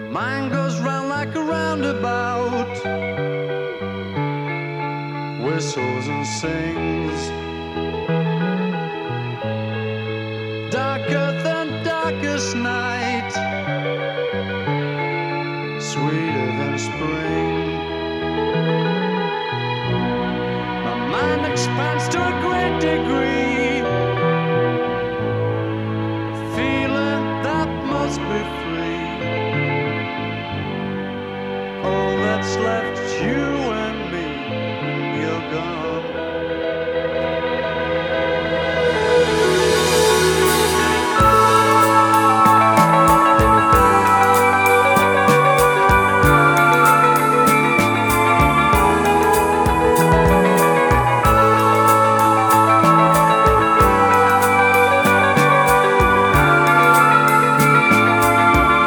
Mind goes round like a roundabout, whistles and sings, darker than darkest night.